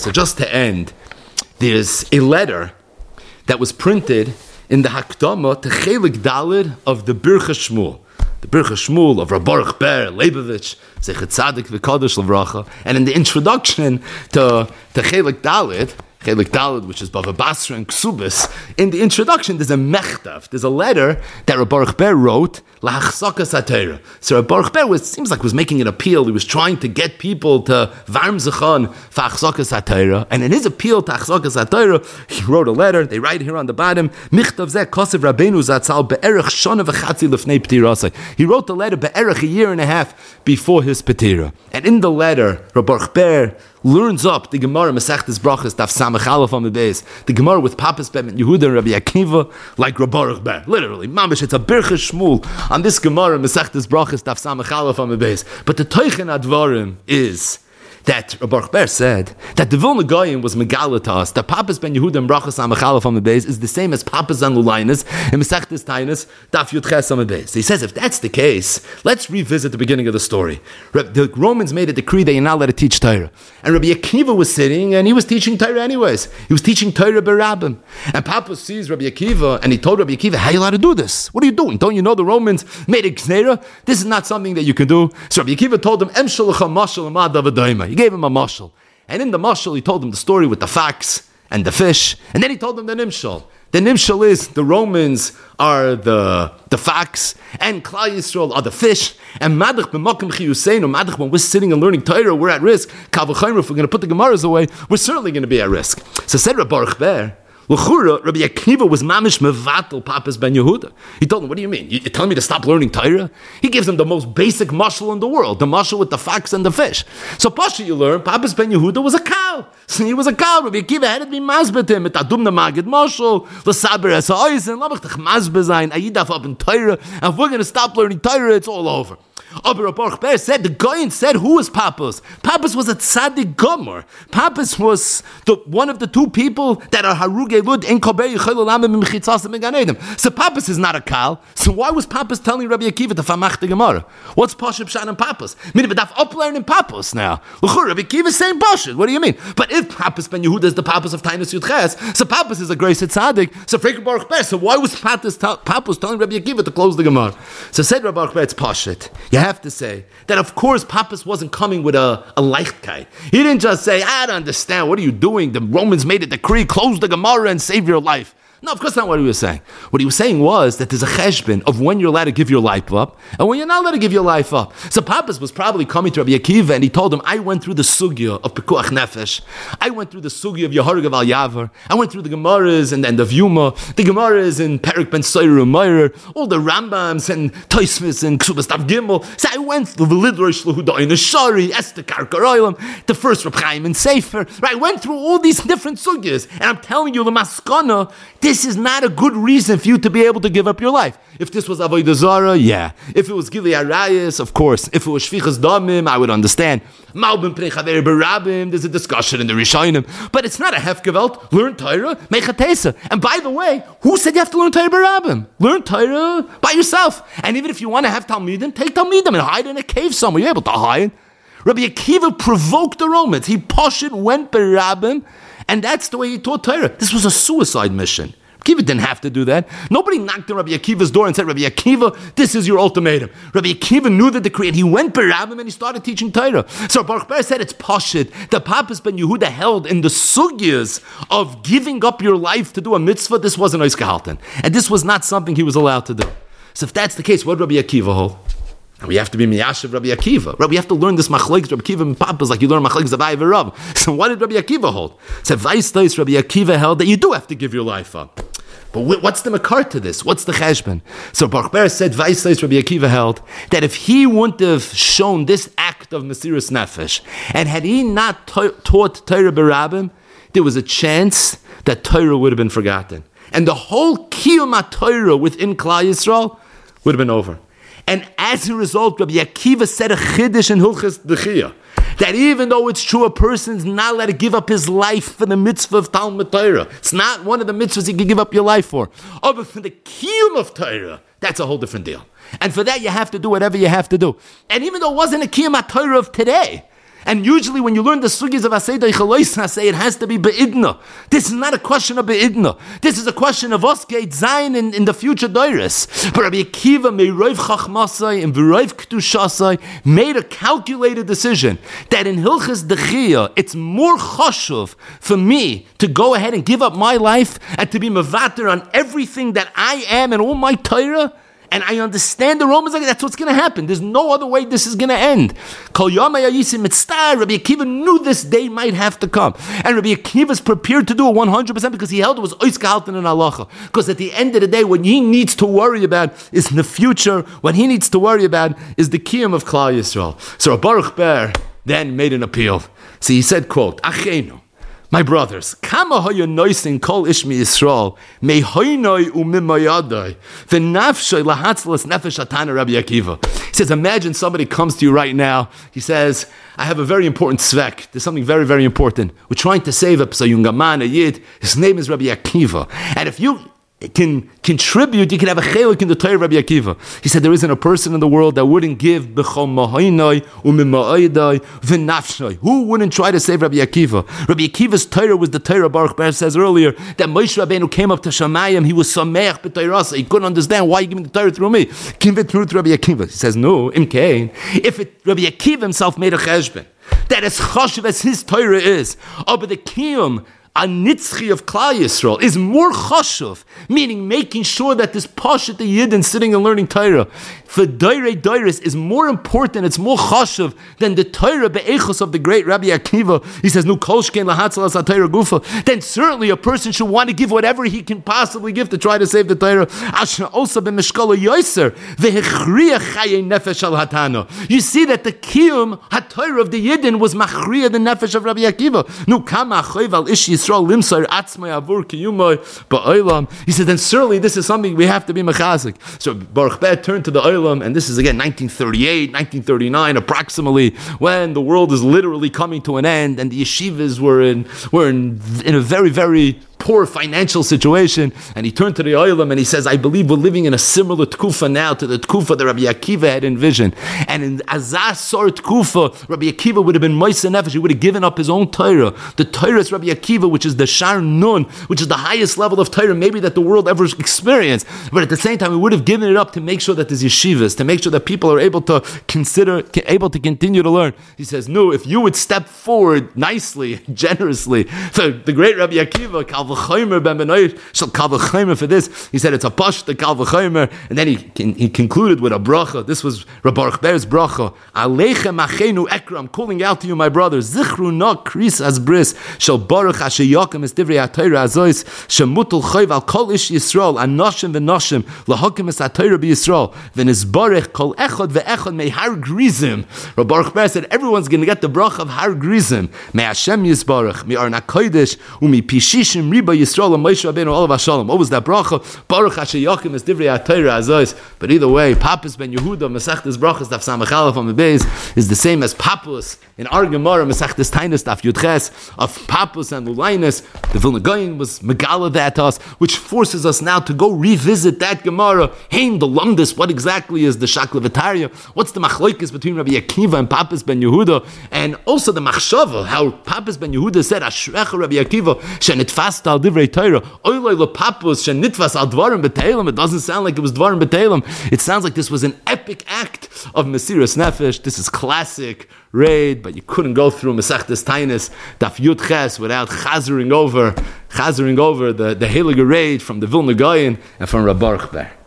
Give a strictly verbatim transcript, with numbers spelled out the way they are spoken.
So just to end, there's a letter that was printed in the Hakdama to Chelik Dalid of the Bircha Shmuel. The Bircha Shmuel of Rabaruch Ber Leibovich, Zechet Tzadik V'Kadosh L'Vracha. And in the introduction to, to Chelik Dalid, Chelik Dalid, which is Bava Basra and Ksubis, in the introduction there's a mechtav, there's a letter that Rabaruch Ber wrote, L'Hachsakas HaTorah. So Rabaruch Ber was, seems like was making an appeal, he was trying to get people to Varm Zechon for Achsakas HaTorah, and in his appeal to Achsakas HaTorah, he wrote a letter, they write here on the bottom, Michtav Zeh Kosev Rabbeinu Zatzal Be'erech Shana V'chatzi L'fnei P'tirasai. He wrote the letter Be'erech a year and a half before his Petira. And in the letter, Rabaruch Ber learns up the Gemara Masechtes Brachas Daf Samach Aleph on the base. The Gemara with Papas Ben Yehuda and Rabbi Akiva, like Rabaruch Ber. Literally, mamish, it's a Bircha Shmuel on this Gemara Masechtes Brachas Daf Samach Aleph on the base. But the Teichen Advarim is that Rabaruch Ber said that the Vilna Goyim was Megala to us, that Papas Ben Yehuda and Brachas Samach Aleph on the base is the same as Papas and Lulainas and Masechtes Tainas Daf Yud Ches on the base. So he says, if that's the case, let's revisit the beginning of the story. The Romans made a decree that you're not allowed to teach Torah. And Rabbi Akiva was sitting and he was teaching Torah anyways. He was teaching Torah B'Rabbim. And Papa sees Rabbi Akiva and he told Rabbi Akiva, how are you allowed to do this? What are you doing? Don't you know the Romans made a Gzera? This is not something that you can do. So Rabbi Akiva told him, Em shalacha mashal amad avadayma. He gave him a mashal. And in the mashal, he told him the story with the fox and the fish. And then he told him the nimshal. The nimshal is the Romans are the, the fox and Klal Yisrael are the fish. And madach b'makom chiyuseinu, madach when we're sitting and learning Torah, we're at risk. Kal v'chaymer, if we're going to put the Gemaras away, we're certainly going to be at risk. So said Rabaruch Ber, L'chura, Rabbi Akiva was mamish mevatel Papas Ben Yehuda. He told him, what do you mean? You're telling me to stop learning Torah? He gives him the most basic mashal in the world, the mashal with the fox and the fish. So Pasha, you learn, Papas Ben Yehuda was a cow. So he was a cow. Rabbi Akiva had to be mazbet him. Mit adum na magid mashal, l'saber es ha'oizen, l'abach tach mazbe zayin, ayidaf up in Torah. And if we're going to stop learning Torah, it's all over. Aber Rabaruch Ber said, the Goyin said, who was Papas? Papas was a tzaddik gomer. Papas was the, one of the two people that are haruge lud in kober yichol olamim b'chitzas meganedim. So Papas is not a kal. So why was Papas telling Rabbi Akiva to famach the Gemara? What's Pashup Shan and Papas? Meaning, but up learning Papas now. L'chur, Rabbi Akiva is saying Pashup. What do you mean? But if Papas Ben Yehuda is the Papas of Tainus Yudches, so Papas is a grace tzaddik. So Frek Rabaruch Ber. So why was Papas, Papas telling Rabbi Akiva to close the Gemara? So said Rabaruch Ber, it's Pashup. You have to say that, of course, Papas wasn't coming with a, a leichtkeit. He didn't just say, I don't understand, what are you doing? The Romans made a decree, close the Gemara and save your life. No, of course not what he was saying. What he was saying was that there's a cheshbon of when you're allowed to give your life up and when you're not allowed to give your life up. So Papas was probably coming to Rabbi Akiva and he told him, I went through the sugya of Pekuach Nefesh. I went through the sugya of Yehargav al Yavar. I went through the Gemaras and then the Vyuma, the Gemaras in Perik Ben Soyer and Meyer, all the Rambams and Toismis and Ksubas Tav Gimel. So I went through the Lidrosh Lehuda in the Shari, Esther Karkaroilam, the first Reb Chaim and Sefer. Right? I went through all these different sugyas and I'm telling you, the Maskana, this is not a good reason for you to be able to give up your life. If this was Avodah Zarah, yeah. If it was Gili Arayis, of course. If it was Shfichas Damim, I would understand. Malbim Prechaver Barabim, there's a discussion in the Rishonim. But it's not a Hefgewalt. Learn Torah, Mechatesa. And by the way, who said you have to learn Torah Barabim? Learn Torah by yourself. And even if you want to have Talmidim, take Talmidim and hide in a cave somewhere. You're able to hide. Rabbi Akiva provoked the Romans. He Pashit went Barabim, and that's the way he taught Torah. This was a suicide mission. Akiva didn't have to do that. Nobody knocked on Rabbi Akiva's door and said, Rabbi Akiva, this is your ultimatum. Rabbi Akiva knew the decree and he went Barabim and he started teaching Torah. So Baruch Ber said it's Pashit. The Papas Ben Yehuda held in the sugyas of giving up your life to do a mitzvah. This wasn't Ois Gehalten. And this was not something he was allowed to do. So if that's the case, what did Rabbi Akiva hold? And we have to be miyashiv Rabbi Akiva. Right? We have to learn this machlekes Rabbi Akiva and Papas like you learn machlekes of Ayi v'Rav. So what did Rabbi Akiva hold? So Vaistais Rabbi Akiva held that you do have to give your life up. But what's the makar to this? What's the cheshbon? So Baruch Ber said, Vaisais Rabbi Akiva held that if he wouldn't have shown this act of Mesiras Nefesh, and had he not ta- taught Torah Barabim, there was a chance that Torah would have been forgotten. And the whole Kiyum Torah within Klal Yisrael would have been over. And as a result, Rabbi Akiva said a chiddush in Hilchas Dechiyah, that even though it's true a person's not allowed to give up his life for the mitzvah of Talmud Torah, it's not one of the mitzvahs you can give up your life for. Oh, but for the kiyum of Torah, that's a whole different deal. And for that, you have to do whatever you have to do. And even though it wasn't a kiyum Torah of today, And usually when you learn the sugis of Asay Deichalois Asay, it has to be Be'idna. This is not a question of Be'idna. This is a question of Osgate Zayin in, in the future Doiris. But Rabbi Akiva Meiroiv Chachmasai and V'roiv K'tushasai made a calculated decision that in Hilchas Dechiyah, it's more chashuv for me to go ahead and give up my life and to be mevater on everything that I am and all my Torah. And I understand the Romans, like that's what's going to happen. There's no other way this is going to end. Kol Yomei Hayisim Mitztar, Rabbi Akiva knew this day might have to come. And Rabbi Akiva is prepared to do it one hundred percent because he held it was Ois Gehalten and Halacha. Because at the end of the day, what he needs to worry about is in the future, what he needs to worry about is the Kiyum of Klal Yisrael. So Baruch Ber then made an appeal. So he said, quote, Achenu, my brothers, kama hoya noisin kol ishmi Yisrael, me hoynoi umimayadai, v'nafshay lahatzlas nefesh atana Rabbi Akiva. He says, imagine somebody comes to you right now, he says, I have a very important svek, there's something very, very important. We're trying to save a psayungaman, a yid, his name is Rabbi Akiva. And if you can contribute, you can have a chelik in the Torah of Rabbi Akiva. He said there isn't a person in the world that wouldn't give b'chol mahaynoi u'mima'aydai v'nafshnoi. Who wouldn't try to save Rabbi Akiva? Rabbi Akiva's Torah was the Torah. Baruch Ber says earlier that Moshe Rabbeinu came up to Shamayim. He was sameach b'Torah. He couldn't understand why you give me the Torah through me. Give it through to Rabbi Akiva. He says no. Imkain. If it, Rabbi Akiva himself made a cheshbon that as chashuv as his Torah is, oh, but the kiyum a nitzchi of Klal Yisrael is more chashuv, meaning making sure that this pashat the yidden sitting and learning Torah for doirei doiris is more important, it's more chashuv than the Torah be'echos of the great Rabbi Akiva. He says, "Nu kolshkein lahatzal as Torah gufa." Then certainly a person should want to give whatever he can possibly give to try to save the Torah. Asher also b'mishkala yoser vehechriya chaye nefesh al hatano. You see that the kiyum haTorah of the yidden was machriya the nefesh of Rabbi Akiva. Nu kama choiv al ish Yisrael limsar atzmai avur kiyumai ba'olam. He said, then certainly this is something we have to be mechazik. So Baruch Ber turned to the olam, and this is again nineteen thirty-eight, nineteen thirty-nine, approximately, when the world is literally coming to an end, and the yeshivas were in were in, in a very, very poor financial situation. And he turned to the olam and he says, I believe we're living in a similar tkufa now to the tkufa that Rabbi Akiva had envisioned. And in Azaz Sor tkufa, Rabbi Akiva would have been Moiseh Nefesh. He would have given up his own Torah. The Torah is Rabbi Akiva, which is the Shar Nun, which is the highest level of Torah maybe that the world ever experienced. But at the same time, he would have given it up to make sure that there's yeshivas, to make sure that people are able to consider, able to continue to learn. He says, no, if you would step forward nicely, generously, so the great Rabbi Akiva, Kal v'chomer ben benoit, shall kal v'chomer for this. He said it's a pashta kal v'chomer, and then he he concluded with a bracha. This was Rabbi Baruch Ber's bracha. Aleichem achenu ekra. I'm calling out to you, my brothers. Zichru no kris as bris shall baruch asher yakem es divrei haTorah azois shemutul choiv al kol ish Yisrael anoshim v'noshim lahakim es haTorah b'Yisrael v'nizbarech kol echad ve'echad mei har grizim. Rabbi Baruch Ber said everyone's going to get the bracha of har grizim. May Hashem yisbarach mi arna kodesh umi pishishim riba Yisrael and Moshe Rabbeinu olav hashalom. What was that bracha? Baruch asher yakim es divrei haTorah azois. But either way, Papas ben Yehuda Masechtas brachas daf samach aleph on the base is the same as Papas in our Gemara Masechtas Tainus daf Yudches of Papas and Lulinus. The Vilna Gaon was megala that to us, which forces us now to go revisit that Gemara. Hein the Lumdis, what exactly is the Shaklavataria? What's the machlokes between Rabbi Akiva and Papas ben Yehuda? And also the machshava, how Papas ben Yehuda said, Ashrecha Rabbi Akiva, shenitfast al divrei Torah, oiloi lo Papas, shenitfas al dvarim b'teilim. It doesn't sound like it was dvarim b'teilim. It sounds like this was an epic act of Mesiras Nefesh. This is classic raid, but you couldn't go through Masechtas Tainus Daf Yud Ches without chazering over, chazering over the, the Heilige raid from the Vilna Gaon and from Rabbi Baruch Ber.